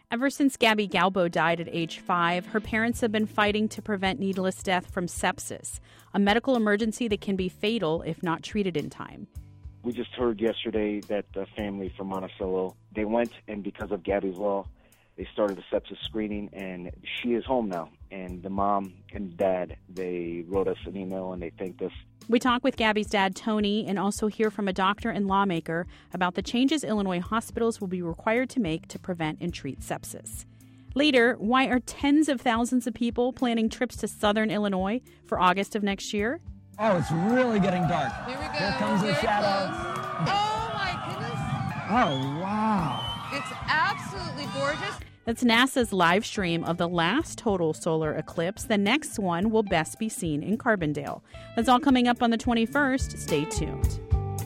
Ever since Gabby Galbo died at age 5, her parents have been fighting to prevent needless death from sepsis, a medical emergency that can be fatal if not treated in time. We just heard yesterday that the family from Monticello, they went, and because of Gabby's law, they started a sepsis screening, and she is home now. And the mom and dad, they wrote us an email, and they thanked us. We talk with Gabby's dad, Tony, and also hear from a doctor and lawmaker about the changes Illinois hospitals will be required to make to prevent and treat sepsis. Later, why are tens of thousands of people planning trips to southern Illinois for August of next year? Oh, it's really getting dark. Here we go. Here comes the shadow. Close. Oh, my goodness. Oh, wow. It's absolutely gorgeous. That's NASA's live stream of the last total solar eclipse. The next one will best be seen in Carbondale. That's all coming up on the 21st. Stay tuned.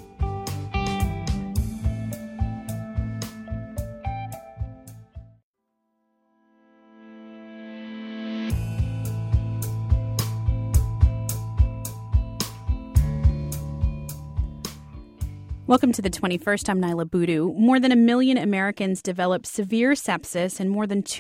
Welcome to the 21st. I'm Nyla Boodoo. More than 1 million Americans develop severe sepsis, and more than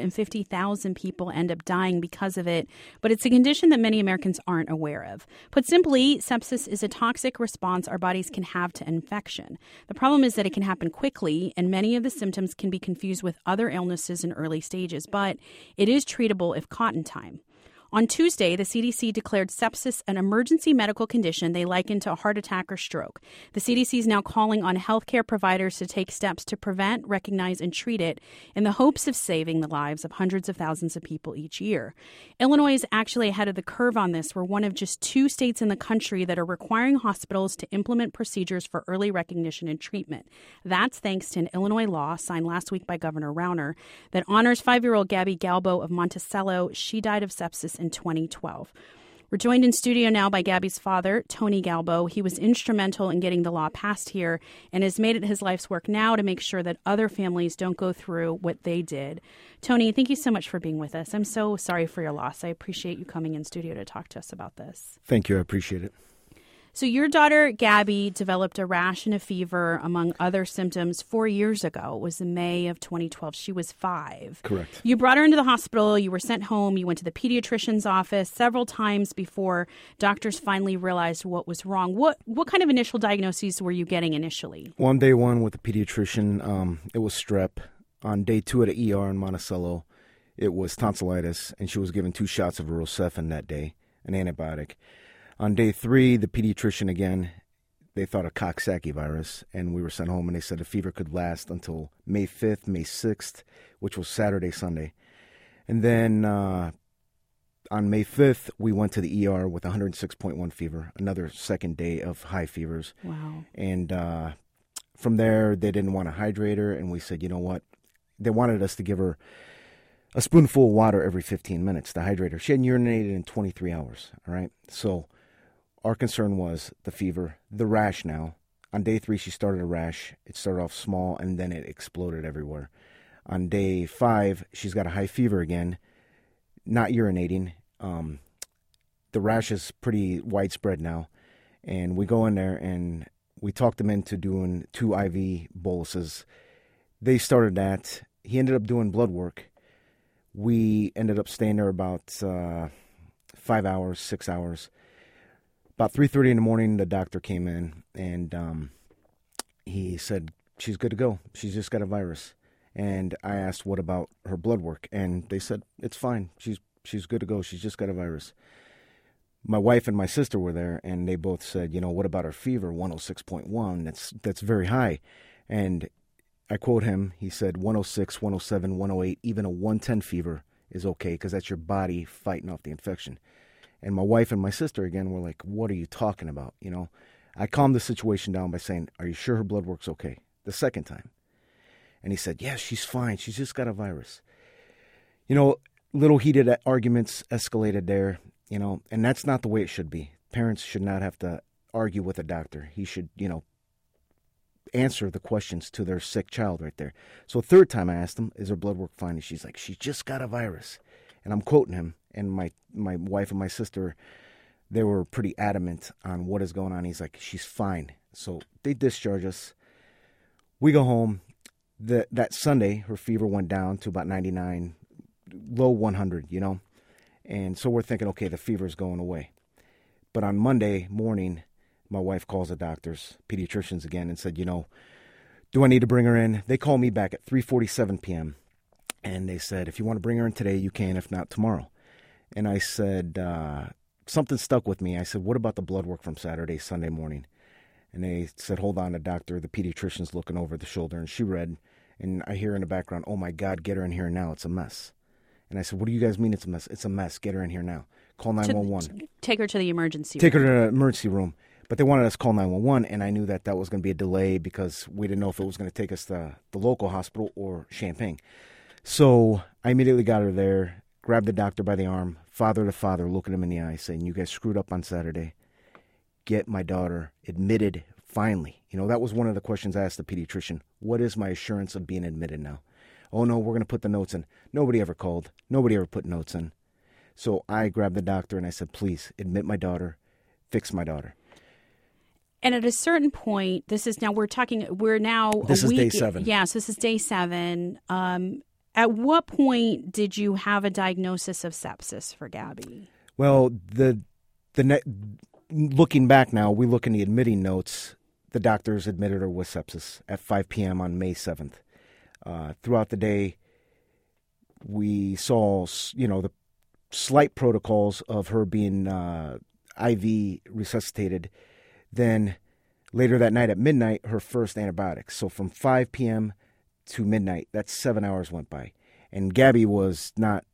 250,000 people end up dying because of it. But it's a condition that many Americans aren't aware of. Put simply, sepsis is a toxic response our bodies can have to infection. The problem is that it can happen quickly, and many of the symptoms can be confused with other illnesses in early stages. But it is treatable if caught in time. On Tuesday, the CDC declared sepsis an emergency medical condition they liken to a heart attack or stroke. The CDC is now calling on healthcare providers to take steps to prevent, recognize, and treat it in the hopes of saving the lives of hundreds of thousands of people each year. Illinois is actually ahead of the curve on this. We're one of just 2 states in the country that are requiring hospitals to implement procedures for early recognition and treatment. That's thanks to an Illinois law signed last week by Governor Rauner that honors 5-year-old Gabby Galbo of Monticello. She died of sepsis in 2012. We're joined in studio now by Gabby's father, Tony Galbo. He was instrumental in getting the law passed here and has made it his life's work now to make sure that other families don't go through what they did. Tony, thank you so much for being with us. I'm so sorry for your loss. I appreciate you coming in studio to talk to us about this. Thank you. I appreciate it. So your daughter, Gabby, developed a rash and a fever, among other symptoms, 4 years ago. It was in May of 2012. She was 5. Correct. You brought her into the hospital. You were sent home. You went to the pediatrician's office several times before doctors finally realized what was wrong. What kind of initial diagnoses were you getting initially? On day 1 with the pediatrician, it was strep. On day 2 at the ER in Monticello, it was tonsillitis, and she was given 2 shots of Rocephin that day, an antibiotic. On day 3, the pediatrician again, they thought a Coxsackie virus, and we were sent home, and they said the fever could last until May 5th, May 6th, which was Saturday, Sunday. And then on May 5th, we went to the ER with 106.1 fever, another second day of high fevers. Wow. And from there, they didn't want to hydrate her, and we said, you know what? They wanted us to give her a spoonful of water every 15 minutes to hydrate her. She hadn't urinated in 23 hours, all right? So our concern was the fever, the rash now. On day 3, she started a rash. It started off small, and then it exploded everywhere. On day 5, she's got a high fever again, not urinating. The rash is pretty widespread now. And we go in there, and we talked them into doing 2 IV boluses. They started that. He ended up doing blood work. We ended up staying there about 5 hours, 6 hours. About 3:30 in the morning, the doctor came in, and he said, she's good to go. She's just got a virus. And I asked, what about her blood work? And they said, it's fine. She's good to go. She's just got a virus. My wife and my sister were there, and they both said, you know, what about her fever, 106.1? That's very high. And I quote him. He said 106, 107, 108, even a 110 fever is okay because that's your body fighting off the infection. And my wife and my sister, again, were like, what are you talking about? You know, I calmed the situation down by saying, are you sure her blood work's okay? The second time. And he said, yeah, she's fine. She's just got a virus. You know, little heated arguments escalated there, you know, and that's not the way it should be. Parents should not have to argue with a doctor. He should, you know, answer the questions to their sick child right there. So 3rd time I asked him, is her blood work fine? And she's like, she just got a virus. And I'm quoting him, and my wife and my sister, they were pretty adamant on what is going on. He's like, she's fine. So they discharge us. We go home. That Sunday, her fever went down to about 99, low 100, And so we're thinking, okay, the fever's going away. But on Monday morning, my wife calls the doctors, pediatricians again, and said, do I need to bring her in? They called me back at 3:47 p.m. And they said, if you want to bring her in today, you can, if not tomorrow. And I said, something stuck with me. I said, what about the blood work from Saturday, Sunday morning? And they said, hold on, the doctor, the pediatrician's looking over the shoulder. And she read, and I hear in the background, oh, my God, get her in here now. It's a mess. And I said, what do you guys mean it's a mess? It's a mess. Get her in here now. Call 911. Take her to the emergency room. Take her to the emergency room. But they wanted us to call 911, and I knew that was going to be a delay because we didn't know if it was going to take us to the local hospital or Champaign. So I immediately got her there, grabbed the doctor by the arm, father to father, looking him in the eye, saying, you guys screwed up on Saturday. Get my daughter admitted finally. That was one of the questions I asked the pediatrician. What is my assurance of being admitted now? Oh, no, we're going to put the notes in. Nobody ever called. Nobody ever put notes in. So I grabbed the doctor and I said, please, admit my daughter, fix my daughter. And at a certain point, this is day 7. Yes, this is day 7. At what point did you have a diagnosis of sepsis for Gabby? Well, looking back now, we look in the admitting notes. The doctors admitted her with sepsis at 5 p.m. on May 7th. Throughout the day, we saw, the slight protocols of her being IV resuscitated. Then later that night at midnight, her first antibiotics. So from 5 p.m. to midnight, that's 7 hours went by. And Gabby was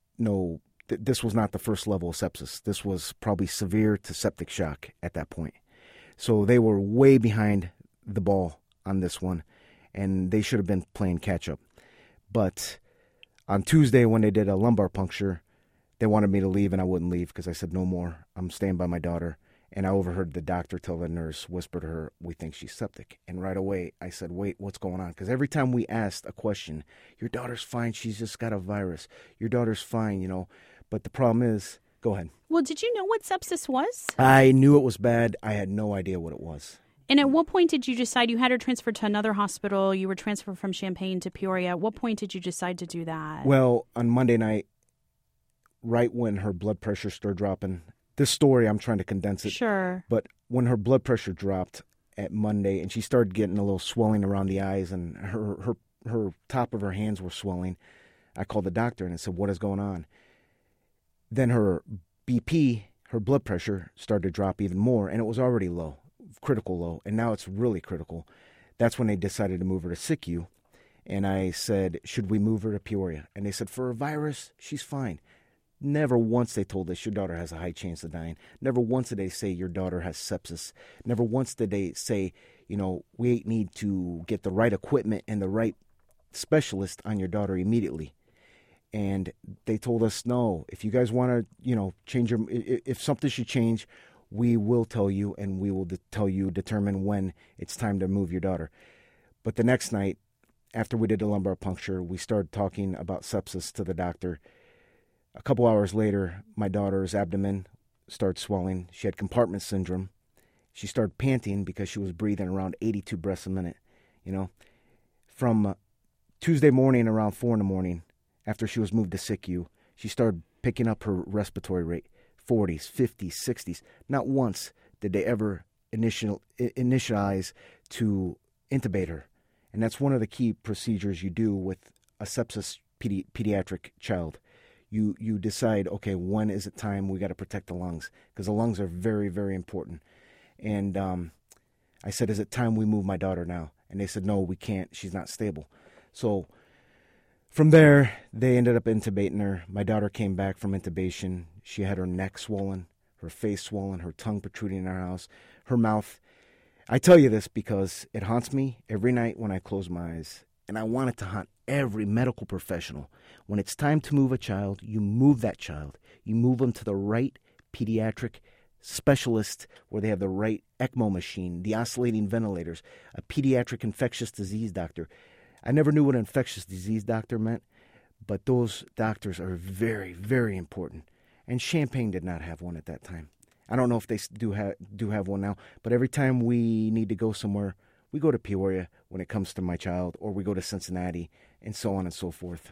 this was not the first level of sepsis. This was probably severe to septic shock at that point. So they were way behind the ball on this one, and they should have been playing catch-up. But on Tuesday when they did a lumbar puncture, they wanted me to leave, and I wouldn't leave because I said, no more. I'm staying by my daughter. And I overheard the doctor tell the nurse, whisper to her, we think she's septic. And right away, I said, wait, what's going on? Because every time we asked a question, your daughter's fine, she's just got a virus. Your daughter's fine, But the problem is, go ahead. Well, did you know what sepsis was? I knew it was bad. I had no idea what it was. And at what point did you decide you had her transferred to another hospital? You were transferred from Champaign to Peoria. At what point did you decide to do that? Well, on Monday night, right when her blood pressure started dropping, this story, I'm trying to condense it. Sure. But when her blood pressure dropped at Monday and she started getting a little swelling around the eyes and her top of her hands were swelling, I called the doctor and I said, what is going on? Then her BP, her blood pressure, started to drop even more, and it was already low, critical low, and now it's really critical. That's when they decided to move her to SICU, and I said, should we move her to Peoria? And they said, for a virus, she's fine. Never once they told us your daughter has a high chance of dying. Never once did they say your daughter has sepsis. Never once did they say, we need to get the right equipment and the right specialist on your daughter immediately. And they told us, no, if you guys want to, change if something should change, we will tell you, and we will determine when it's time to move your daughter. But the next night, after we did the lumbar puncture, we started talking about sepsis to the doctor. A couple hours later, my daughter's abdomen started swelling. She had compartment syndrome. She started panting because she was breathing around 82 breaths a minute, From Tuesday morning around 4 in the morning, after she was moved to SICU, she started picking up her respiratory rate, 40s, 50s, 60s. Not once did they ever initialize to intubate her. And that's one of the key procedures you do with a sepsis pediatric child. You decide, okay, when is it time we got to protect the lungs? Because the lungs are very, very important. And I said, is it time we move my daughter now? And they said, no, we can't. She's not stable. So from there, they ended up intubating her. My daughter came back from intubation. She had her neck swollen, her face swollen, her tongue protruding in our house, her mouth. I tell you this because it haunts me every night when I close my eyes. And I want it to haunt every medical professional. When it's time to move a child, you move that child. You move them to the right pediatric specialist where they have the right ECMO machine, the oscillating ventilators, a pediatric infectious disease doctor. I never knew what an infectious disease doctor meant, but those doctors are very, very important. And Champaign did not have one at that time. I don't know if they do have one now, but every time we need to go somewhere, we go to Peoria when it comes to my child, or we go to Cincinnati, and so on and so forth.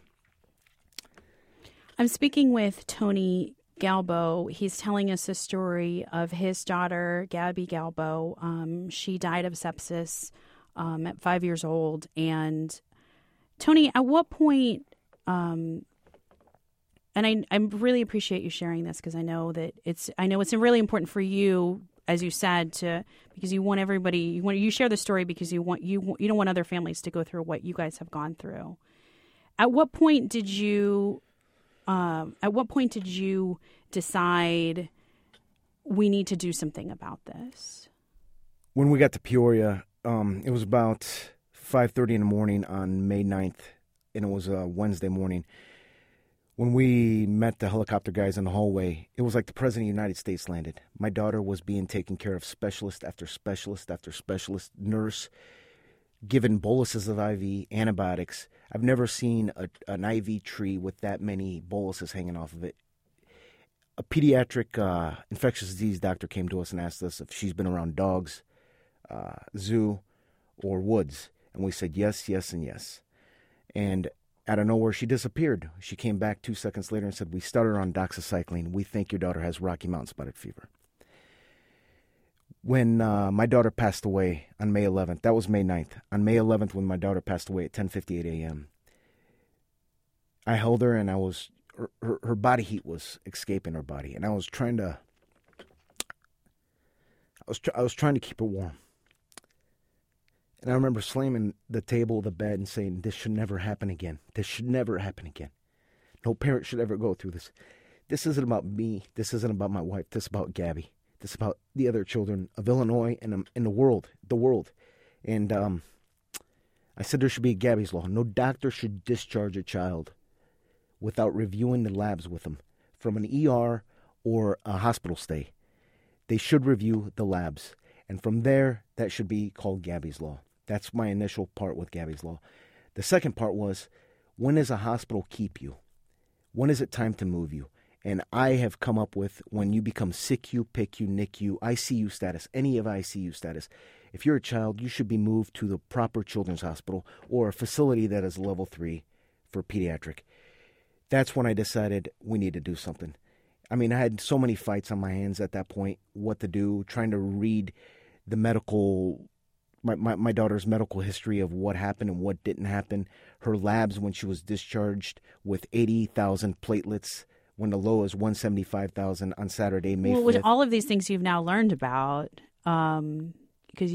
I'm speaking with Tony Galbo. He's telling us a story of his daughter, Gabby Galbo. She died of sepsis at 5 years old. And Tony, at what point, and I really appreciate you sharing this, because I know it's really important for you, as you said, because you want everybody, you share the story because you don't want other families to go through what you guys have gone through. At what point did you decide we need to do something about this? When we got to Peoria, it was about 5:30 in the morning on May 9th, and it was a Wednesday morning. When we met the helicopter guys in the hallway, it was like the President of the United States landed. My daughter was being taken care of, specialist after specialist after specialist, nurse, given boluses of IV, antibiotics. I've never seen an IV tree with that many boluses hanging off of it. A pediatric infectious disease doctor came to us and asked us if she's been around dogs, zoo, or woods. And we said yes, yes, and yes. And out of nowhere, she disappeared. She came back 2 seconds later and said, "We started on doxycycline. We think your daughter has Rocky Mountain spotted fever." When my daughter passed away on May 11th, that was May 9th. On May 11th, when my daughter passed away at 10:58 a.m., I held her, and her body heat was escaping her body, and I was trying to keep her warm. And I remember slamming the table of the bed and saying, "This should never happen again. This should never happen again. No parent should ever go through this. This isn't about me. This isn't about my wife. This is about Gabby. This is about the other children of Illinois and in the world. And I said there should be a Gabby's Law. No doctor should discharge a child without reviewing the labs with them from an ER or a hospital stay. They should review the labs. And from there, that should be called Gabby's Law. That's my initial part with Gabby's Law. The second part was, when does a hospital keep you? When is it time to move you? And I have come up with, when you become SICU, PICU, NICU, ICU status, any of ICU status, if you're a child, you should be moved to the proper children's hospital or a facility that is level 3 for pediatric. That's when I decided we need to do something. I mean, I had so many fights on my hands at that point, what to do, trying to read the my daughter's medical history of what happened and what didn't happen. Her labs when she was discharged with 80,000 platelets, when the low is 175,000 on Saturday, May 5th. Well, all of these things you've now learned about, because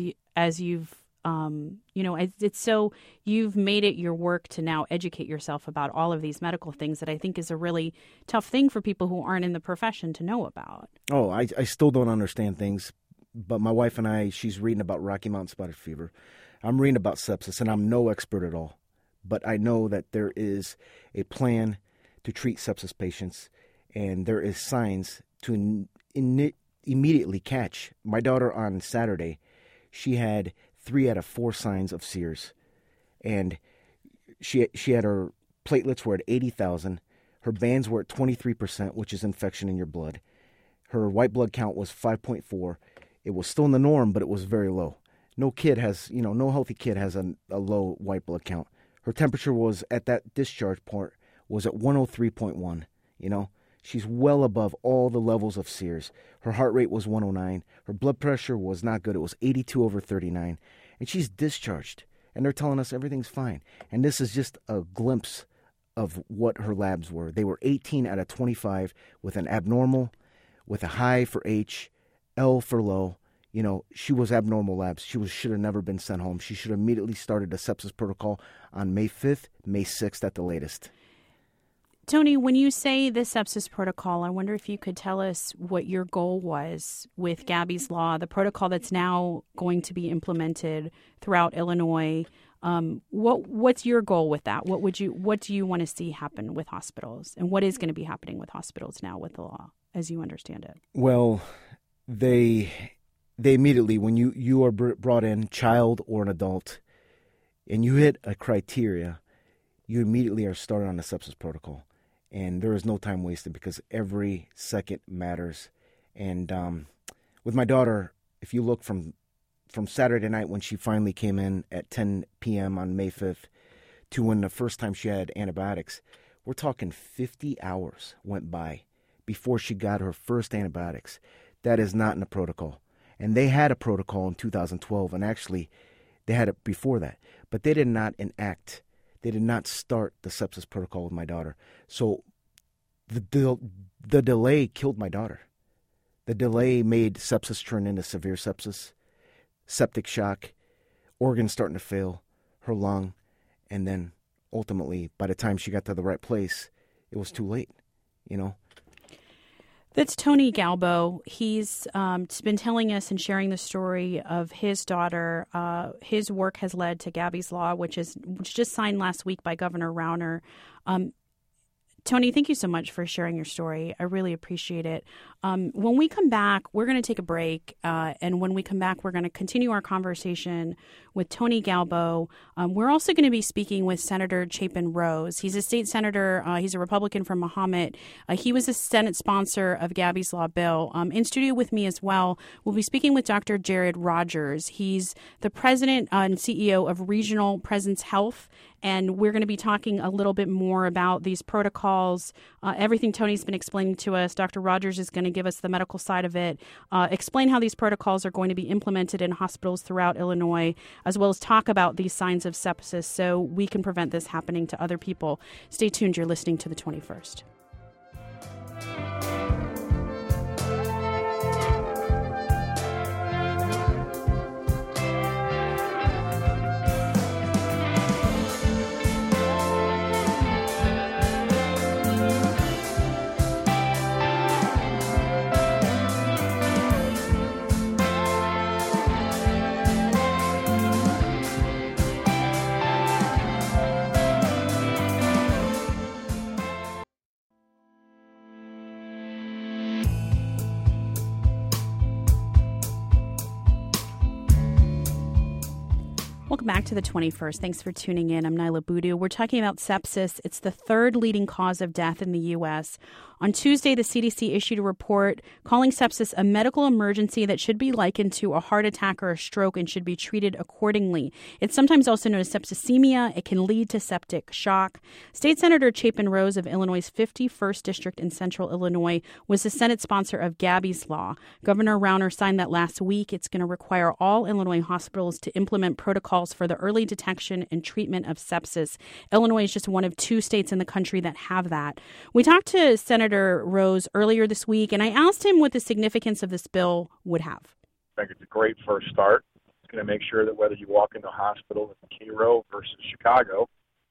it's so you've made it your work to now educate yourself about all of these medical things that I think is a really tough thing for people who aren't in the profession to know about. Oh, I still don't understand things, but my wife and I, she's reading about Rocky Mountain spotted fever. I'm reading about sepsis, and I'm no expert at all. But I know that there is a plan to treat sepsis patients, and there is signs to immediately catch. My daughter on Saturday, she had 3 out of 4 signs of SEERS, and she had her platelets were at 80,000. Her bands were at 23%, which is infection in your blood. Her white blood count was 5.4. It was still in the norm, but it was very low. No healthy kid has a low white blood count. Her temperature was at that discharge point was at 103.1. She's well above all the levels of SEERS. Her heart rate was 109. Her blood pressure was not good. It was 82/39. And she's discharged. And they're telling us everything's fine. And this is just a glimpse of what her labs were. They were 18 out of 25 with an abnormal, with a high for H, L for low. She was abnormal labs. She should have never been sent home. She should have immediately started a sepsis protocol on May 5th, May 6th at the latest. Tony, when you say the sepsis protocol, I wonder if you could tell us what your goal was with Gabby's Law, the protocol that's now going to be implemented throughout Illinois. What's your goal with that? What do you want to see happen with hospitals, and what is going to be happening with hospitals now with the law, as you understand it? Well, they immediately, when you are brought in, child or an adult, and you hit a criteria, you immediately are started on the sepsis protocol. And there is no time wasted because every second matters. And with my daughter, if you look from from Saturday night when she finally came in at 10 p.m. on May 5th to when the first time she had antibiotics, we're talking 50 hours went by before she got her first antibiotics. That is not in the protocol. And they had a protocol in 2012, and actually they had it before that. But they did not they did not start the sepsis protocol with my daughter. So the delay killed my daughter. The delay made sepsis turn into severe sepsis, septic shock, organs starting to fail, her lung, and then ultimately, by the time she got to the right place, it was too late, you know? That's Tony Galbo. He's been telling us and sharing the story of his daughter. His work has led to Gabby's Law, which just signed last week by Governor Rauner. Tony, thank you so much for sharing your story. I really appreciate it. When we come back, we're going to take a break. And when we come back, we're going to continue our conversation with Tony Galbo. We're also going to be speaking with Senator Chapin Rose. He's a state senator. He's a Republican from Mahomet. He was a Senate sponsor of Gabby's Law bill. In studio with me as well, we'll be speaking with Dr. Jared Rogers. He's the president and CEO of Regional Presence Health. And we're going to be talking a little bit more about these protocols, everything Tony's been explaining to us. Dr. Rogers is going to give us the medical side of it, explain how these protocols are going to be implemented in hospitals throughout Illinois, as well as talk about these signs of sepsis so we can prevent this happening to other people. Stay tuned. You're listening to The 21st. Welcome back to The 21st. Thanks for tuning in. I'm Nyla Boodoo. We're talking about sepsis. It's the third leading cause of death in the U.S. On Tuesday, the CDC issued a report calling sepsis a medical emergency that should be likened to a heart attack or a stroke and should be treated accordingly. It's sometimes also known as septicemia. It can lead to septic shock. State Senator Chapin Rose of Illinois' 51st District in Central Illinois was the Senate sponsor of Gabby's Law. Governor Rauner signed that last week. It's going to require all Illinois hospitals to implement protocols for the early detection and treatment of sepsis. Illinois is just one of two states in the country that have that. We talked to Senator Rose earlier this week, and I asked him what the significance of this bill would have. I think it's a great first start. It's going to make sure that whether you walk into a hospital in Cairo versus Chicago,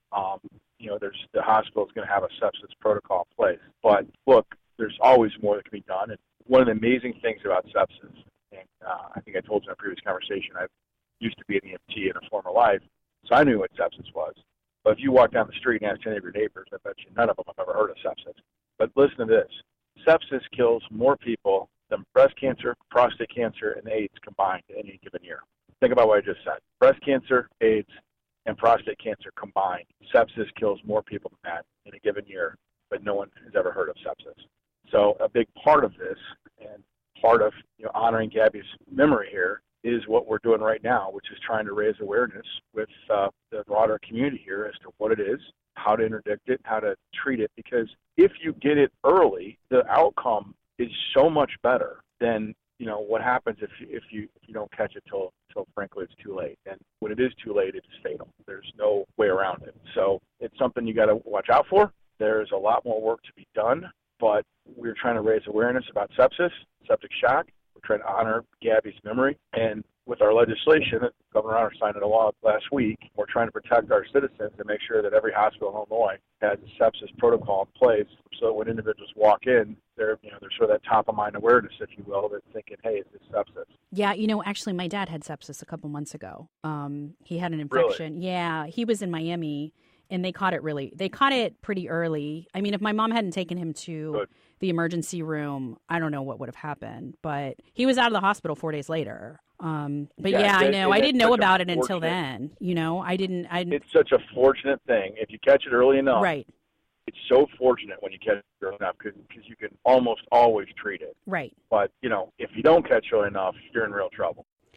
the hospital is going to have a sepsis protocol in place. But look, there's always more that can be done. And one of the amazing things about sepsis, and I think I told you in a previous conversation, I used to be an EMT in a former life, so I knew what sepsis was. But if you walk down the street and ask any of your neighbors, I bet you none of them have ever heard of sepsis. But listen to this. Sepsis kills more people than breast cancer, prostate cancer, and AIDS combined in any given year. Think about what I just said. Breast cancer, AIDS, and prostate cancer combined. Sepsis kills more people than that in a given year, but no one has ever heard of sepsis. So a big part of this, and part of honoring Gabby's memory here, is what we're doing right now, which is trying to raise awareness with the broader community here as to what it is, how to interdict it, how to treat it. Because if you get it early, the outcome is so much better than what happens if you don't catch it till frankly it's too late. And when it is too late, it's fatal. There's no way around it. So it's something you got to watch out for. There's a lot more work to be done, but we're trying to raise awareness about sepsis, septic shock. We're trying to honor Gabby's memory. And with our legislation, Governor Rauner signed into law last week, we're trying to protect our citizens and make sure that every hospital in Illinois has a sepsis protocol in place so that when individuals walk in, they're sort of that top-of-mind awareness, if you will, that's thinking, hey, is this sepsis? Yeah, actually, my dad had sepsis a couple months ago. He had an infection. Really? Yeah, he was in Miami, and they caught it pretty early. I mean, if my mom hadn't taken him to the emergency room, I don't know what would have happened. But he was out of the hospital 4 days later. I know. I didn't know about it until then. I didn't. It's such a fortunate thing. If you catch it early enough. Right. It's so fortunate when you catch it early enough because you can almost always treat it. Right. But, if you don't catch it early enough, you're in real trouble.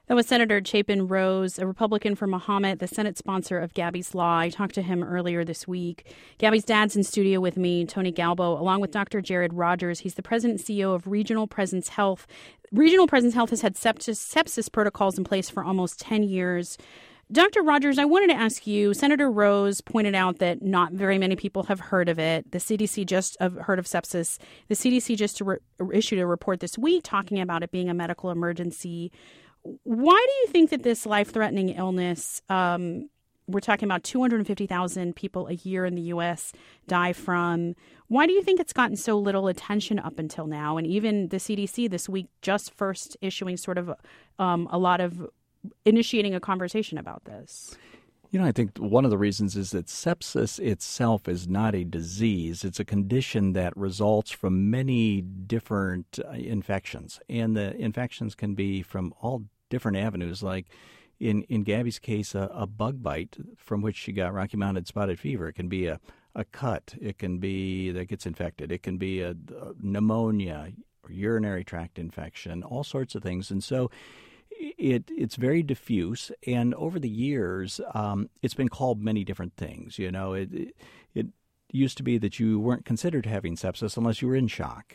That was Senator Chapin Rose, a Republican from Mahomet, the Senate sponsor of Gabby's Law. I talked to him earlier this week. Gabby's dad's in studio with me, Tony Galbo, along with Dr. Jared Rogers. He's the president and CEO of Regional Presence Health. Regional Presence Health has had sepsis protocols in place for almost 10 years. Dr. Rogers, I wanted to ask you, Senator Rose pointed out that not very many people have heard of it. The CDC just heard of sepsis. The CDC just issued a report this week talking about it being a medical emergency. Why do you think that this life-threatening illness, we're talking about 250,000 people a year in the U.S. die from, why do you think it's gotten so little attention up until now? And even the CDC this week just first issuing sort of a lot of initiating a conversation about this. You know, I think one of the reasons is that sepsis itself is not a disease. It's a condition that results from many different infections. And the infections can be from all different avenues, like in Gabby's case, a bug bite from which she got Rocky Mountain spotted fever. It can be a cut. It can be that gets infected. It can be a pneumonia, or urinary tract infection, all sorts of things. And so it's very diffuse, and over the years, it's been called many different things. You know, it used to be that you weren't considered having sepsis unless you were in shock.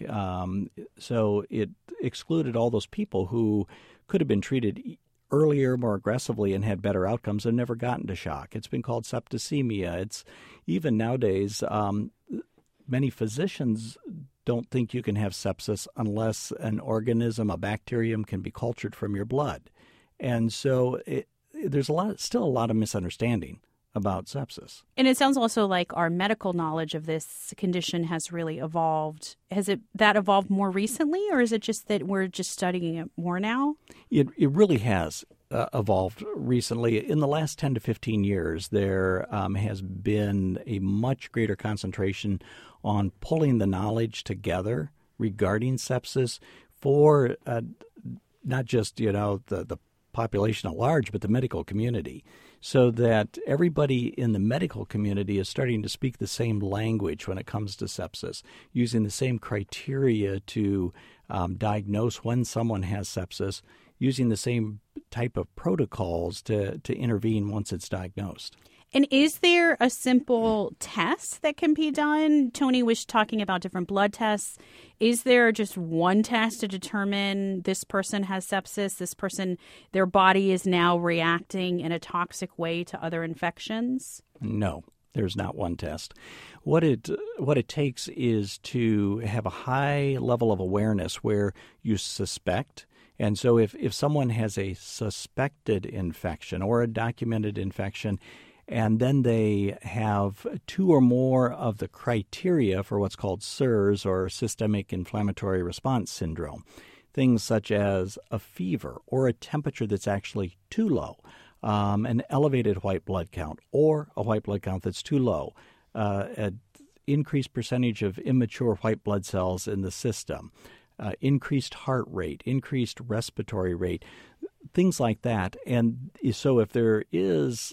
So it excluded all those people who could have been treated earlier, more aggressively, and had better outcomes and never gotten to shock. It's been called septicemia. It's even nowadays, many physicians don't think you can have sepsis unless an organism, a bacterium, can be cultured from your blood. And so there's still a lot of misunderstanding about sepsis. And it sounds also like our medical knowledge of this condition has really evolved. Has that evolved more recently, or is it just that we're just studying it more now? It really has evolved recently. In the last 10 to 15 years, there has been a much greater concentration on pulling the knowledge together regarding sepsis for not just, the population at large, but the medical community, so that everybody in the medical community is starting to speak the same language when it comes to sepsis, using the same criteria to diagnose when someone has sepsis, using the same type of protocols to intervene once it's diagnosed. And is there a simple test that can be done? Tony was talking about different blood tests. Is there just one test to determine this person has sepsis, this person, their body is now reacting in a toxic way to other infections? No, there's not one test. What it takes is to have a high level of awareness where you suspect. And so if someone has a suspected infection or a documented infection, and then they have two or more of the criteria for what's called SIRS, or Systemic Inflammatory Response Syndrome, things such as a fever or a temperature that's actually too low, an elevated white blood count or a white blood count that's too low, an increased percentage of immature white blood cells in the system, increased heart rate, increased respiratory rate, things like that. And so if there is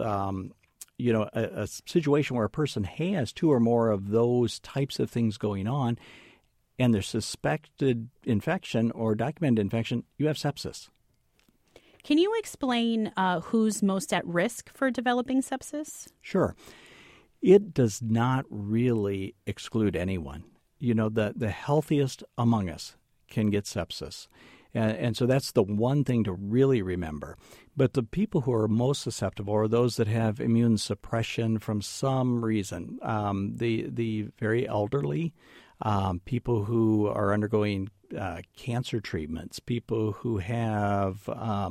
a situation where a person has two or more of those types of things going on, and there's suspected infection or documented infection, you have sepsis. Can you explain who's most at risk for developing sepsis? Sure. It does not really exclude anyone. The healthiest among us can get sepsis. And so that's the one thing to really remember. But the people who are most susceptible are those that have immune suppression from some reason. The very elderly, people who are undergoing cancer treatments, people who have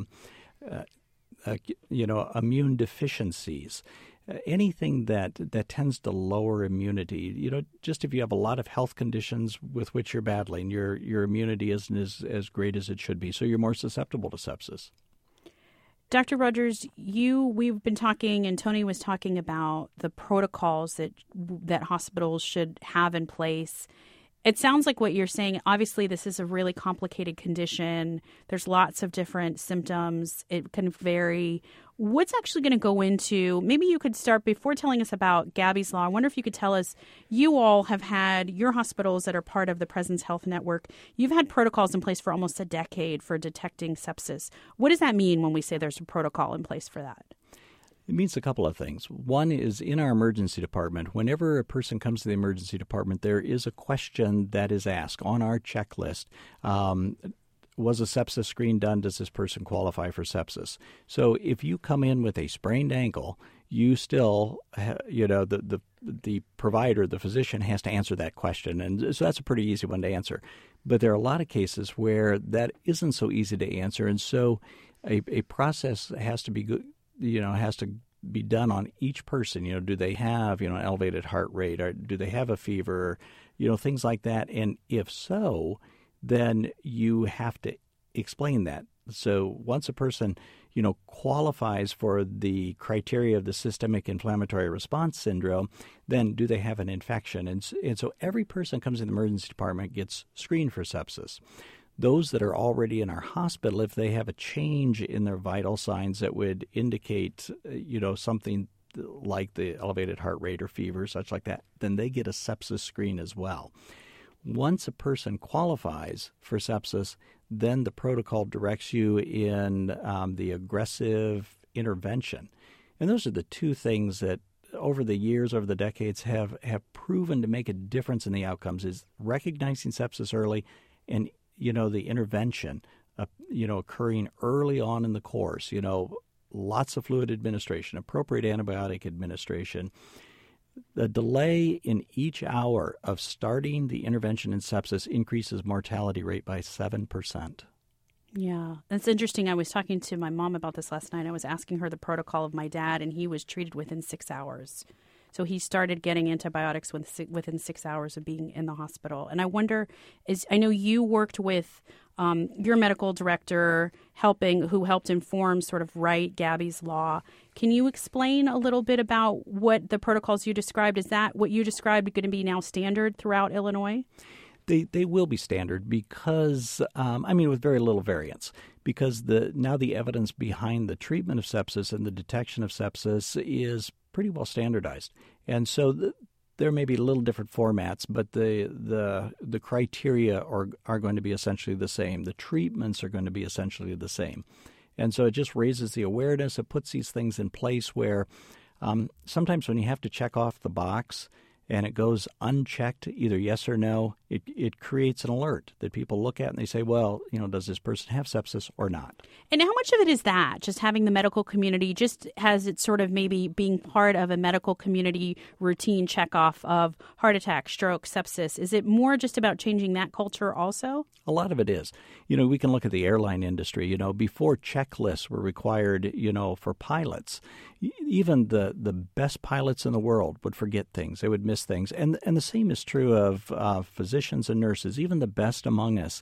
immune deficiencies. Anything that tends to lower immunity, just if you have a lot of health conditions with which you're battling, your immunity isn't as great as it should be, so you're more susceptible to sepsis. Dr. Rogers, we've been talking, and Tony was talking about the protocols that hospitals should have in place. It sounds like what you're saying, obviously, this is a really complicated condition. There's lots of different symptoms. It can vary. What's actually going to go into, maybe you could start before telling us about Gabby's Law. I wonder if you could tell us, you all have had your hospitals that are part of the Presence Health Network. You've had protocols in place for almost a decade for detecting sepsis. What does that mean when we say there's a protocol in place for that? It means a couple of things. One is in our emergency department, whenever a person comes to the emergency department, there is a question that is asked on our checklist. Was a sepsis screen done? Does this person qualify for sepsis? So if you come in with a sprained ankle, you still, the provider, the physician has to answer that question. And so that's a pretty easy one to answer. But there are a lot of cases where that isn't so easy to answer. And so a process has to be good. Has to be done on each person. Do they have, an elevated heart rate, or do they have a fever, things like that. And if so, then you have to explain that. So once a person, qualifies for the criteria of the systemic inflammatory response syndrome, then do they have an infection? And so every person comes in the emergency department gets screened for sepsis. Those that are already in our hospital, if they have a change in their vital signs that would indicate, something like the elevated heart rate or fever, such like that, then they get a sepsis screen as well. Once a person qualifies for sepsis, then the protocol directs you in the aggressive intervention. And those are the two things that over the years, over the decades, have proven to make a difference in the outcomes, is recognizing sepsis early and the intervention, occurring early on in the course, lots of fluid administration, appropriate antibiotic administration. The delay in each hour of starting the intervention in sepsis increases mortality rate by 7%. Yeah, that's interesting. I was talking to my mom about this last night. I was asking her the protocol of my dad, and he was treated within 6 hours. So he started getting antibiotics within 6 hours of being in the hospital. And I wonder, I know you worked with your medical director who helped inform sort of write Gabby's Law. Can you explain a little bit about what the protocols you described? Is that what you described going to be now standard throughout Illinois? They will be standard because, with very little variance, because now the evidence behind the treatment of sepsis and the detection of sepsis is pretty well standardized. And so there may be little different formats, but the criteria are going to be essentially the same. The treatments are going to be essentially the same. And so it just raises the awareness. It puts these things in place where sometimes when you have to check off the box and it goes unchecked, either yes or no, it creates an alert that people look at and they say, well, does this person have sepsis or not? And how much of it is that, just having the medical community, just has it sort of maybe being part of a medical community routine checkoff of heart attack, stroke, sepsis? Is it more just about changing that culture also? A lot of it is. We can look at the airline industry. Before checklists were required, for pilots, even the best pilots in the world would forget things. They would miss things. And the same is true of physicians and nurses, even the best among us.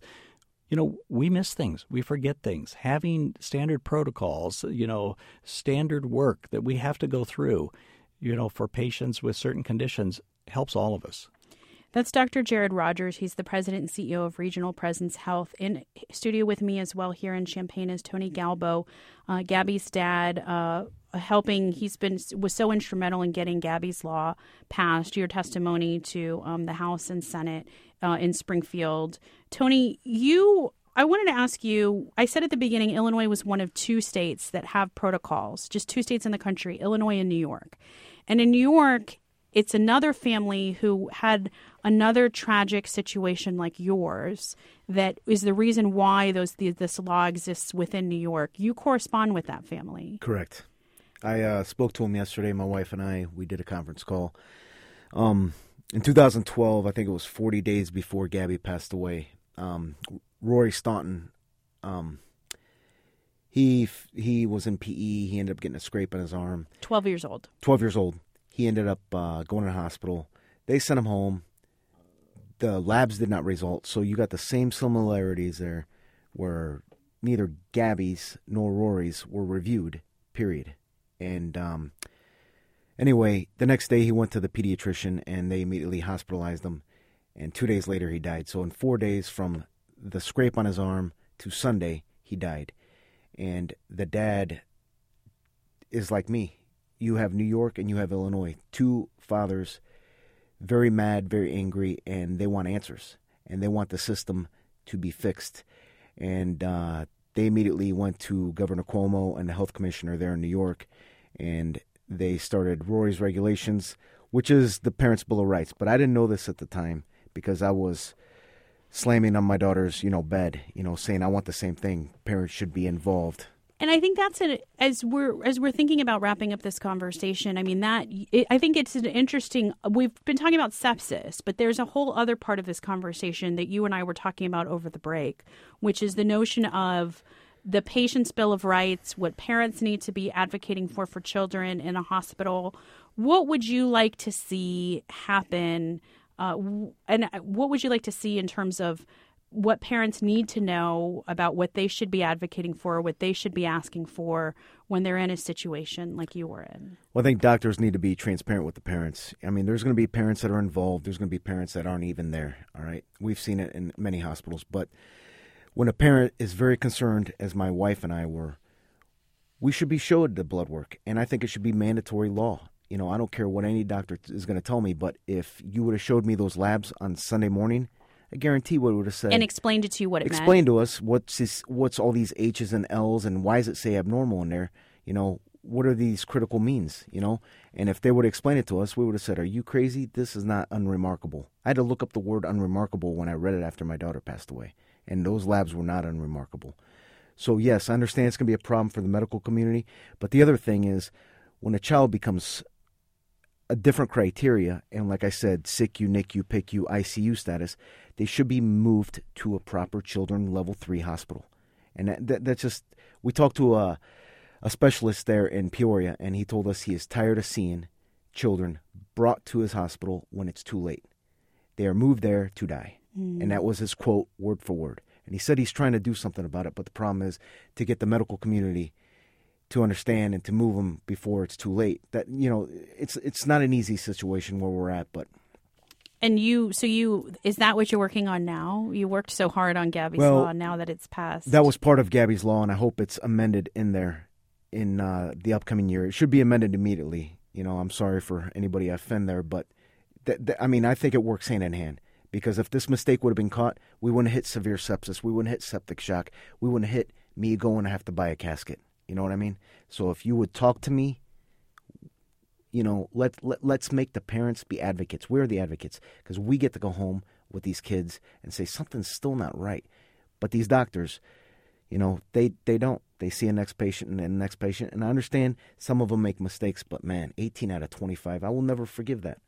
We miss things. We forget things. Having standard protocols, standard work that we have to go through, for patients with certain conditions helps all of us. That's Dr. Jared Rogers. He's the president and CEO of Regional Presence Health. In studio with me as well here in Champaign is Tony Galbo, Gabby's dad, helping. Was so instrumental in getting Gabby's Law passed. Your testimony to the House and Senate in Springfield. Tony, I wanted to ask you, I said at the beginning, Illinois was one of two states that have protocols, just two states in the country, Illinois and New York. And in New York, it's another family who had another tragic situation like yours that is the reason why this law exists within New York. You correspond with that family. Correct. I spoke to him yesterday. My wife and I, we did a conference call. In 2012, I think it was 40 days before Gabby passed away, Rory Staunton, he was in PE. He ended up getting a scrape on his arm. 12 years old. 12 years old. He ended up going to the hospital. They sent him home. The labs did not result, so you got the same similarities there where neither Gabby's nor Rory's were reviewed, period. And anyway, the next day he went to the pediatrician, and they immediately hospitalized him. And 2 days later, he died. So in 4 days from the scrape on his arm to Sunday, he died. And the dad is like me. You have New York and you have Illinois. Two fathers, very mad, very angry, and they want answers. And they want the system to be fixed. And they immediately went to Governor Cuomo and the health commissioner there in New York, and they started Rory's Regulations, which is the Parents' Bill of Rights. But I didn't know this at the time because I was slamming on my daughter's, bed, saying I want the same thing. Parents should be involved. And I think that's as we're thinking about wrapping up this conversation. I mean, I think it's an interesting. We've been talking about sepsis, but there's a whole other part of this conversation that you and I were talking about over the break, which is the notion of the Patient's Bill of Rights, what parents need to be advocating for children in a hospital. What would you like to see happen? And what would you like to see in terms of what parents need to know about what they should be advocating for, what they should be asking for when they're in a situation like you were in? Well, I think doctors need to be transparent with the parents. I mean, there's going to be parents that are involved. There's going to be parents that aren't even there, all right? We've seen it in many hospitals. But when a parent is very concerned, as my wife and I were, we should be showed the blood work. And I think it should be mandatory law. I don't care what any doctor is going to tell me, but if you would have showed me those labs on Sunday morning, I guarantee what it would have said. And explained it to you what it meant. Explain to us what's all these H's and L's and why does it say abnormal in there? What are these critical means? And if they would explain it to us, we would have said, are you crazy? This is not unremarkable. I had to look up the word unremarkable when I read it after my daughter passed away. And those labs were not unremarkable. So yes, I understand it's going to be a problem for the medical community. But the other thing is when a child becomes a different criteria, and like I said, SICU, NICU, PICU, ICU status, they should be moved to a proper children level 3 hospital. And that's just, we talked to a specialist there in Peoria, and he told us he is tired of seeing children brought to his hospital when it's too late. They are moved there to die. And that was his quote, word for word. And he said he's trying to do something about it, but the problem is to get the medical community to understand and to move them before it's too late. That, it's not an easy situation where we're at, but. And is that what you're working on now? You worked so hard on Gabby's Law now that it's passed. That was part of Gabby's Law, and I hope it's amended in there in the upcoming year. It should be amended immediately. I'm sorry for anybody I offend there, but I think it works hand in hand. Because if this mistake would have been caught, we wouldn't hit severe sepsis. We wouldn't hit septic shock. We wouldn't hit me going to have to buy a casket. You know what I mean? So if you would talk to me, let's make the parents be advocates. We're the advocates because we get to go home with these kids and say something's still not right. But these doctors, they don't. They see a next patient and the next patient. And I understand some of them make mistakes, but man, 18 out of 25, I will never forgive that.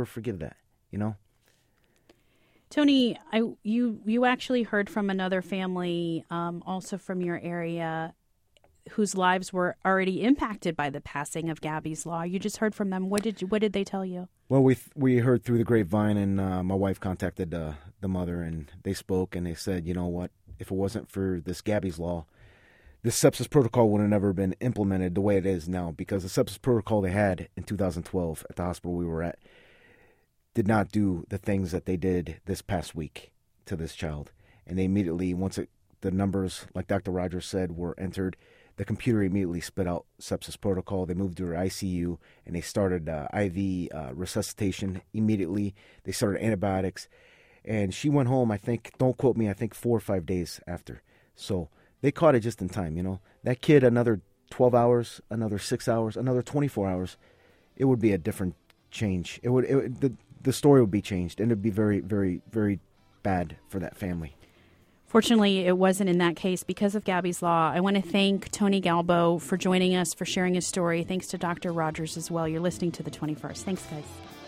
Tony, you actually heard from another family, also from your area, whose lives were already impacted by the passing of Gabby's Law. You just heard from them. What did they tell you? Well, we heard through the grapevine, and my wife contacted the mother, and they spoke, and they said, you know what? If it wasn't for this Gabby's Law, this sepsis protocol would have never been implemented the way it is now, because the sepsis protocol they had in 2012 at the hospital we were at did not do the things that they did this past week to this child. And they immediately, the numbers, like Dr. Rogers said, were entered, the computer immediately spit out sepsis protocol. They moved to her ICU, and they started IV resuscitation immediately. They started antibiotics. And she went home, I think, don't quote me, I think 4 or 5 days after. So they caught it just in time, That kid, another 12 hours, another 6 hours, another 24 hours, it would be a different change. The story would be changed, and it would be very, very, very bad for that family. Fortunately, it wasn't in that case because of Gabby's Law. I want to thank Tony Galbo for joining us, for sharing his story. Thanks to Dr. Rogers as well. You're listening to The 21st. Thanks, guys.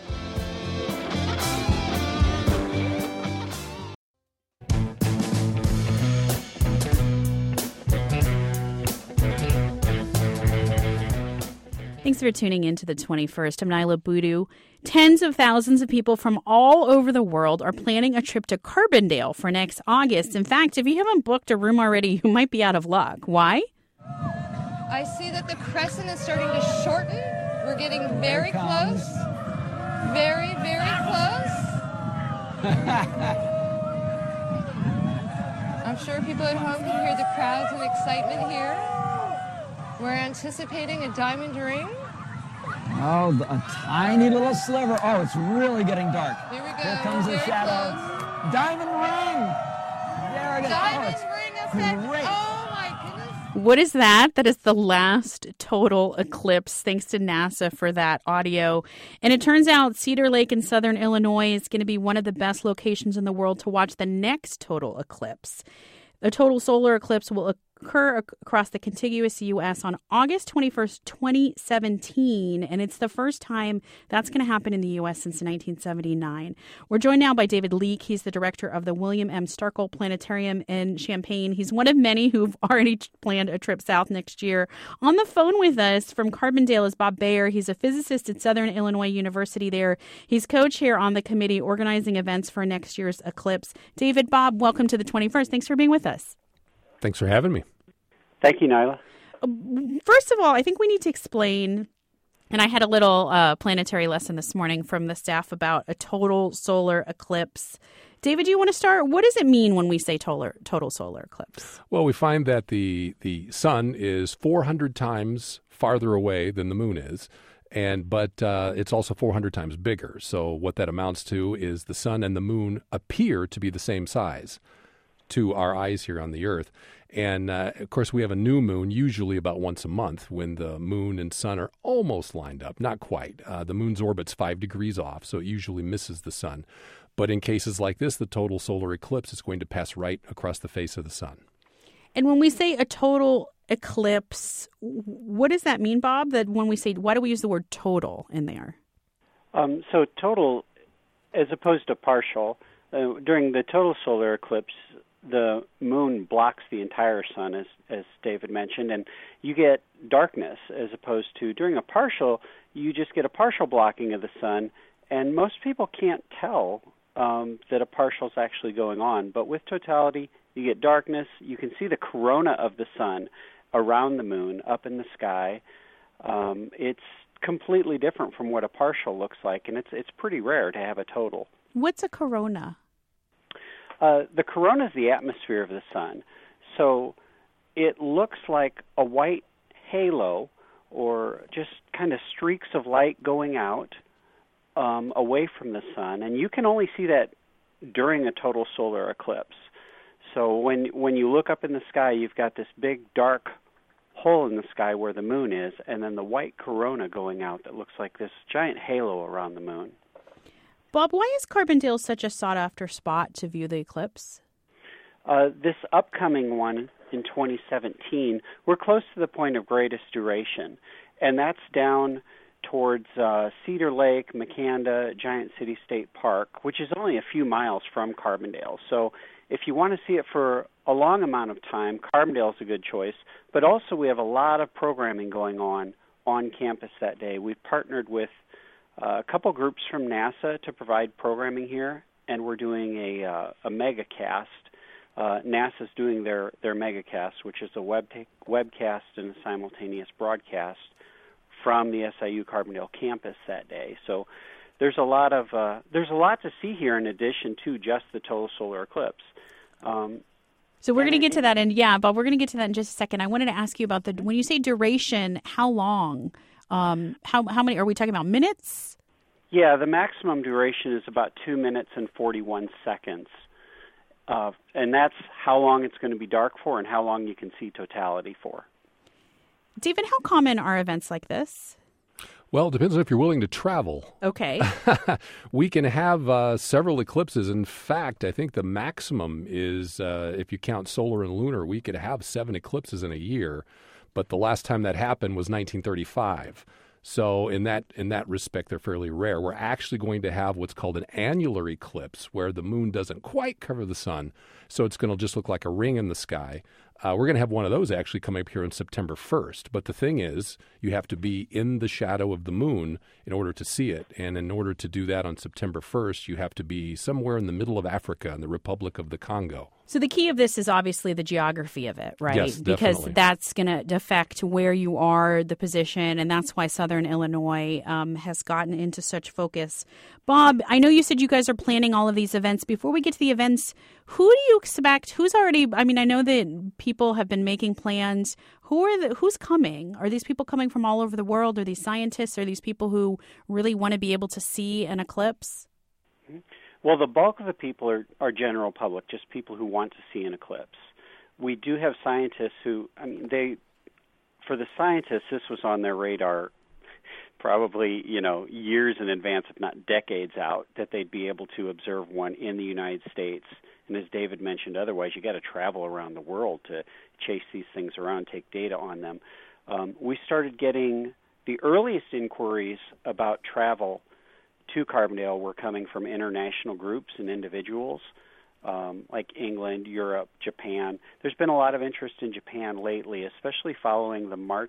Thanks for tuning in to The 21st. I'm Nyla Boodoo. Tens of thousands of people from all over the world are planning a trip to Carbondale for next August. In fact, if you haven't booked a room already, you might be out of luck. Why? I see that the crescent is starting to shorten. We're getting very close. Very, very close. I'm sure people at home can hear the crowds and excitement here. We're anticipating a diamond ring. Oh, a tiny little sliver. Oh, it's really getting dark. Here we go. Here comes the Very shadow. close. Diamond ring. There it is. Diamond Oh, ring it's effect. great. Oh my goodness. What is that? That is the last total eclipse. Thanks to NASA for that audio. And it turns out Cedar Lake in southern Illinois is going to be one of the best locations in the world to watch the next total eclipse. A total solar eclipse will occur across the contiguous U.S. on August 21st, 2017, and it's the first time that's going to happen in the U.S. since 1979. We're joined now by David Leake. He's the director of the William M. Starkle Planetarium in Champaign. He's one of many who've already planned a trip south next year. On the phone with us from Carbondale is Bob Bayer. He's a physicist at Southern Illinois University there. He's co-chair on the committee organizing events for next year's eclipse. David, Bob, welcome to the 21st. Thanks for being with us. Thanks for having me. Thank you, Nyla. First of all, I think we need to explain, and I had a little planetary lesson this morning from the staff about a total solar eclipse. David, do you want to start? What does it mean when we say total solar eclipse? Well, we find that the sun is 400 times farther away than the moon is, but it's also 400 times bigger. So what that amounts to is the sun and the moon appear to be the same size to our eyes here on the Earth. And, of course, we have a new moon usually about once a month when the moon and sun are almost lined up. Not quite. The moon's orbit's 5 degrees off, so it usually misses the sun. But in cases like this, the total solar eclipse is going to pass right across the face of the sun. And when we say a total eclipse, what does that mean, Bob? That when we say, why do we use the word total in there? So total, as opposed to partial, during the total solar eclipse, the moon blocks the entire sun, as David mentioned, and you get darkness, as opposed to during a partial, you just get a partial blocking of the sun, and most people can't tell that a partial is actually going on. But with totality, you get darkness. You can see the corona of the sun around the moon up in the sky. It's completely different from what a partial looks like, and it's pretty rare to have a total. What's a corona? The corona is the atmosphere of the sun. So it looks like a white halo or just kind of streaks of light going out away from the sun. And you can only see that during a total solar eclipse. So when you look up in the sky, you've got this big dark hole in the sky where the moon is, and then the white corona going out that looks like this giant halo around the moon. Bob, why is Carbondale such a sought-after spot to view the eclipse? This upcoming one in 2017, we're close to the point of greatest duration, and that's down towards Cedar Lake, Makanda, Giant City State Park, which is only a few miles from Carbondale. So if you want to see it for a long amount of time, Carbondale is a good choice, but also we have a lot of programming going on campus that day. We've partnered with a couple groups from NASA to provide programming here, and we're doing a megacast. NASA's doing their megacast, which is a webcast and a simultaneous broadcast from the SIU Carbondale campus that day. So there's a lot to see here in addition to just the total solar eclipse. So we're going to get to that, and Bob, we're going to get to that in just a second. I wanted to ask you about when you say duration, how long? How many are we talking about? Minutes? Yeah, the maximum duration is about 2 minutes and 41 seconds. And that's how long it's going to be dark for and how long you can see totality for. David, how common are events like this? Well, it depends on if you're willing to travel. Okay. We can have several eclipses. In fact, I think the maximum is, if you count solar and lunar, we could have 7 eclipses in a year. But the last time that happened was 1935. So in that respect, they're fairly rare. We're actually going to have what's called an annular eclipse, where the moon doesn't quite cover the sun, so it's going to just look like a ring in the sky. We're going to have one of those actually coming up here on September 1st. But the thing is, you have to be in the shadow of the moon in order to see it. And in order to do that on September 1st, you have to be somewhere in the middle of Africa in the Republic of the Congo. So the key of this is obviously the geography of it, right? Yes, because definitely. that's going to affect where you are, the position, and that's why Southern Illinois has gotten into such focus. Bob, I know you said you guys are planning all of these events. Before we get to the events, who do you expect? Who's already? I mean, I know that people have been making plans. Who's coming? Are these people coming from all over the world? Are these scientists? Are these people who really want to be able to see an eclipse? Well, the bulk of the people are general public, just people who want to see an eclipse. We do have scientists who, for the scientists, this was on their radar probably, years in advance, if not decades out, that they'd be able to observe one in the United States. And as David mentioned, otherwise you got to travel around the world to chase these things around, take data on them. We started getting the earliest inquiries about travel to Carbondale were coming from international groups and individuals like England, Europe, Japan. There's been a lot of interest in Japan lately, especially following the March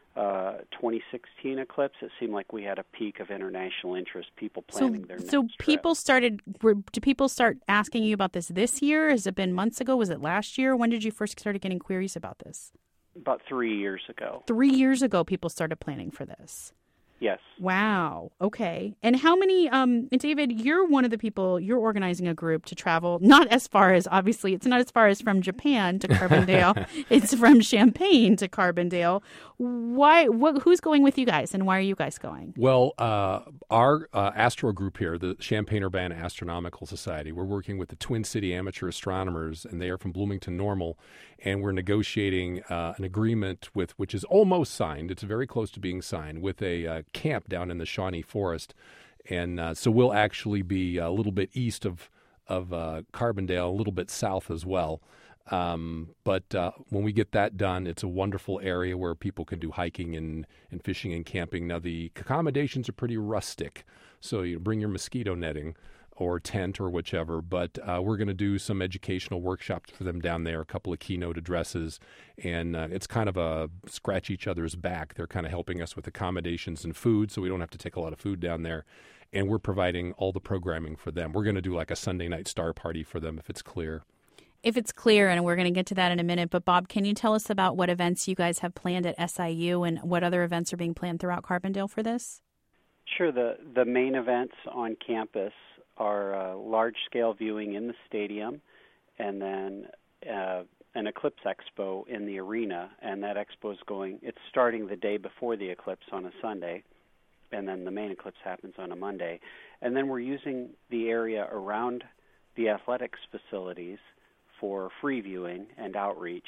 2016 eclipse. It seemed like we had a peak of international interest, people planning their next So people trip. do people start asking you about this year? Has it been months ago? Was it last year? When did you first start getting queries about this? About 3 years ago. 3 years ago, people started planning for this. Yes. Wow. Okay. And how many, and David, you're one of the people, you're organizing a group to travel, not as far as, obviously, it's not as far as from Japan to Carbondale. It's from Champaign to Carbondale. Who's going with you guys, and why are you guys going? Well, our astro group here, the Champaign-Urbana Astronomical Society, we're working with the Twin City Amateur Astronomers, and they are from Bloomington Normal, and we're negotiating an agreement which is almost signed. It's very close to being signed with a camp down in the Shawnee Forest, and so we'll actually be a little bit east of Carbondale, a little bit south as well. But when we get that done, it's a wonderful area where people can do hiking and fishing and camping. Now, the accommodations are pretty rustic, so you bring your mosquito netting or tent or whichever, but we're going to do some educational workshops for them down there, a couple of keynote addresses, and it's kind of a scratch each other's back. They're kind of helping us with accommodations and food, so we don't have to take a lot of food down there, and we're providing all the programming for them. We're going to do like a Sunday night star party for them if it's clear. If it's clear, and we're going to get to that in a minute, but Bob, can you tell us about what events you guys have planned at SIU and what other events are being planned throughout Carbondale for this? Sure. The main events on campus are large-scale viewing in the stadium, and then an eclipse expo in the arena. And that expo is it's starting the day before the eclipse on a Sunday, and then the main eclipse happens on a Monday. And then we're using the area around the athletics facilities for free viewing and outreach.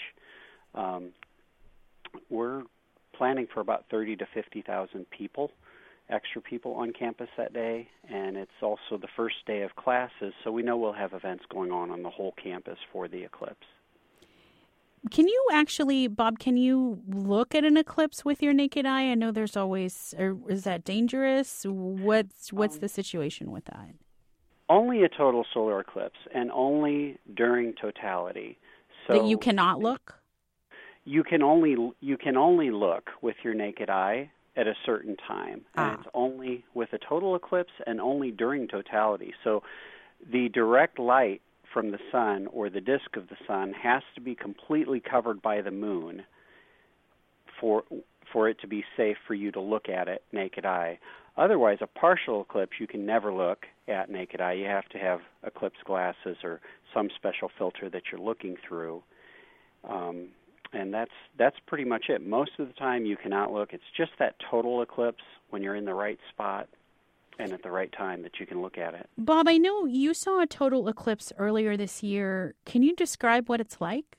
We're planning for about 30 to 50,000 extra people on campus that day, and it's also the first day of classes, so we know we'll have events going on the whole campus for the eclipse. Can you actually, Bob, can you look at an eclipse with your naked eye? I know there's always, or is that dangerous? What's the situation with that? Only a total solar eclipse, and only during totality. So that you cannot look? You can only look with your naked eye at a certain time. And it's only with a total eclipse and only during totality. So the direct light from the sun or the disk of the sun has to be completely covered by the moon for it to be safe for you to look at it naked eye. Otherwise, a partial eclipse you can never look at naked eye. You have to have eclipse glasses or some special filter that you're looking through. And that's pretty much it. Most of the time you cannot look. It's just that total eclipse when you're in the right spot and at the right time that you can look at it. Bob, I know you saw a total eclipse earlier this year. Can you describe what it's like?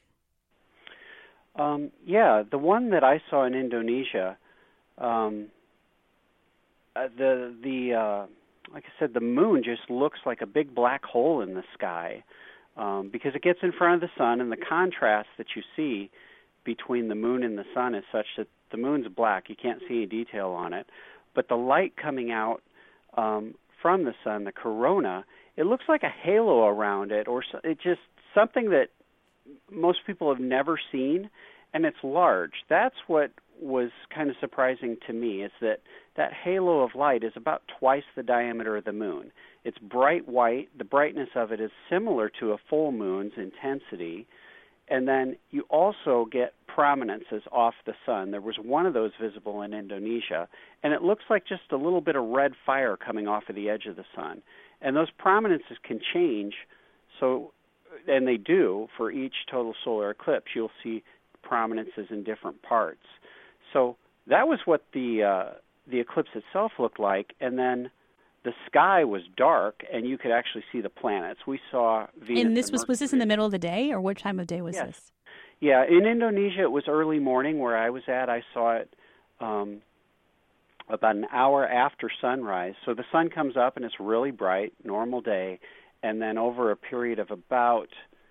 Yeah, the one that I saw in Indonesia, like I said, the moon just looks like a big black hole in the sky because it gets in front of the sun, and the contrast that you see between the moon and the sun is such that the moon's black. You can't see any detail on it. But the light coming out from the sun, the corona, it looks like a halo around it, or it's just something that most people have never seen, and it's large. That's what was kind of surprising to me is that halo of light is about twice the diameter of the moon. It's bright white. The brightness of it is similar to a full moon's intensity. And then you also get prominences off the sun. There was one of those visible in Indonesia, and it looks like just a little bit of red fire coming off of the edge of the sun. And those prominences can change, and they do, for each total solar eclipse. You'll see prominences in different parts. So that was what the eclipse itself looked like, and then the sky was dark, and you could actually see the planets. We saw Venus. And this was this in the middle of the day, or what time of day was this? Yeah, in Indonesia it was early morning where I was at. I saw it about an hour after sunrise. So the sun comes up and it's really bright, normal day, and then over a period of about,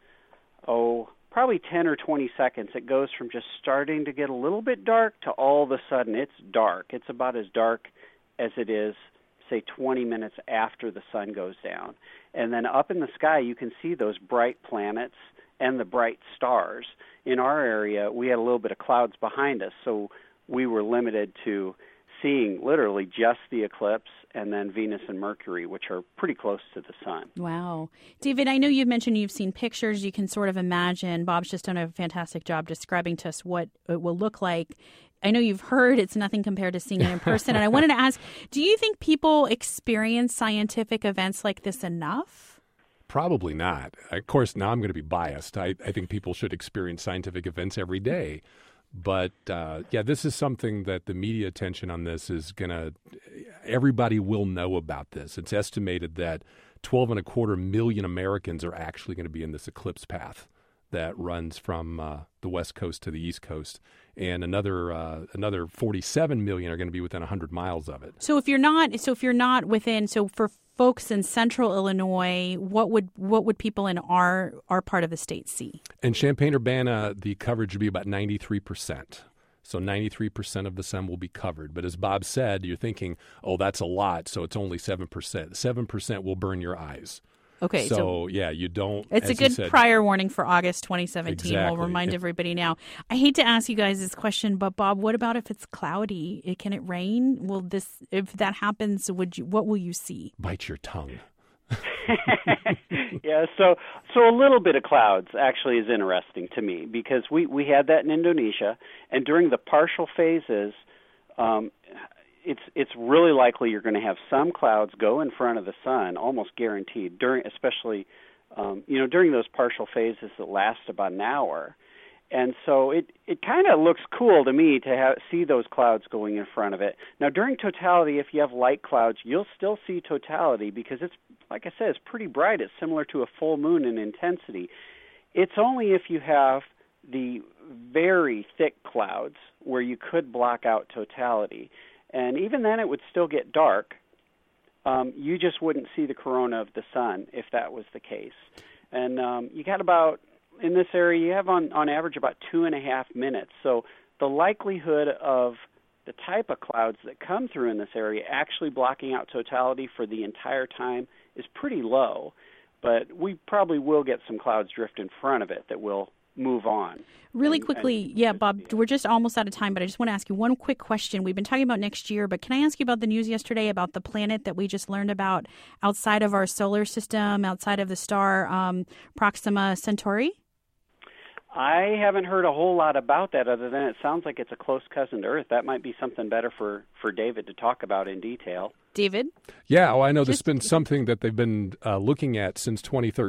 probably 10 or 20 seconds, it goes from just starting to get a little bit dark to all of a sudden it's dark. It's about as dark as it is, say, 20 minutes after the sun goes down. And then up in the sky, you can see those bright planets and the bright stars. In our area, we had a little bit of clouds behind us, so we were limited to seeing literally just the eclipse and then Venus and Mercury, which are pretty close to the sun. Wow. David, I know you've mentioned you've seen pictures. You can sort of imagine. Bob's just done a fantastic job describing to us what it will look like. I know you've heard it's nothing compared to seeing it in person. And I wanted to ask, do you think people experience scientific events like this enough? Probably not. Of course, now I'm going to be biased. I think people should experience scientific events every day. But, this is something that the media attention on this is going to – everybody will know about this. It's estimated that 12.25 million Americans are actually going to be in this eclipse path that runs from the West Coast to the East Coast. And another 47 million are going to be within 100 miles of it. So if you're not within – so for folks in central Illinois, what would people in our part of the state see? In Champaign-Urbana, the coverage would be about 93%. So 93% of the sun will be covered. But as Bob said, you're thinking, oh, that's a lot, so it's only 7%. 7% will burn your eyes. Okay. So you don't. It's a good prior warning for August 2017. Exactly. We'll remind everybody now. I hate to ask you guys this question, but Bob, what about if it's cloudy? Can it rain? If that happens, what will you see? Bite your tongue. Yeah, so a little bit of clouds actually is interesting to me because we had that in Indonesia, and during the partial phases, it's really likely you're going to have some clouds go in front of the sun, almost guaranteed. Especially during those partial phases that last about an hour, and so it kind of looks cool to me to see those clouds going in front of it. Now during totality, if you have light clouds, you'll still see totality because it's, like I said, it's pretty bright. It's similar to a full moon in intensity. It's only if you have the very thick clouds where you could block out totality. And even then it would still get dark. You just wouldn't see the corona of the sun if that was the case. And you got about, in this area, you have on average about 2.5 minutes. So the likelihood of the type of clouds that come through in this area actually blocking out totality for the entire time is pretty low. But we probably will get some clouds drift in front of it that will move on. Really quickly, Bob, we're just almost out of time, but I just want to ask you one quick question. We've been talking about next year, but can I ask you about the news yesterday about the planet that we just learned about outside of our solar system, outside of the star Proxima Centauri? I haven't heard a whole lot about that other than it sounds like it's a close cousin to Earth. That might be something better for David to talk about in detail. David? Yeah, well, I know this has been something that they've been looking at since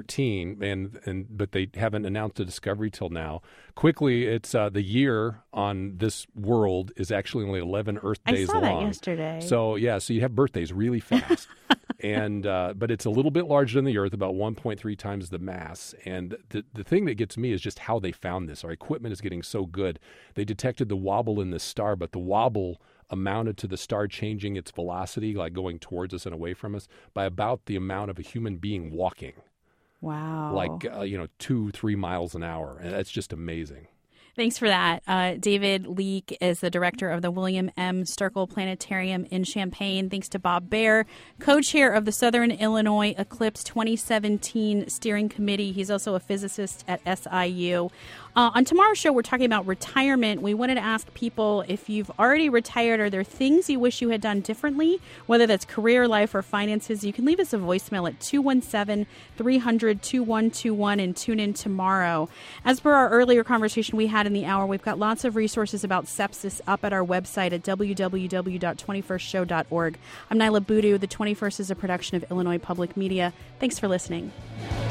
2013, but they haven't announced a discovery till now. Quickly, it's the year on this world is actually only 11 Earth days long. I saw that yesterday. So you have birthdays really fast. And but it's a little bit larger than the Earth, about 1.3 times the mass. And the thing that gets me is just how they found this. Our equipment is getting so good. They detected the wobble in the star, but the wobble amounted to the star changing its velocity, like going towards us and away from us, by about the amount of a human being walking. Wow. Like, 2-3 miles an hour. And that's just amazing. Thanks for that. David Leake is the director of the William M. Sterkel Planetarium in Champaign. Thanks to Bob Baer, co-chair of the Southern Illinois Eclipse 2017 Steering Committee. He's also a physicist at SIU. On tomorrow's show, we're talking about retirement. We wanted to ask people, if you've already retired, are there things you wish you had done differently, whether that's career, life, or finances? You can leave us a voicemail at 217-300-2121 and tune in tomorrow. As per our earlier conversation we had in the hour, we've got lots of resources about sepsis up at our website at www.21stshow.org. I'm Nyla Boodoo. The 21st is a production of Illinois Public Media. Thanks for listening.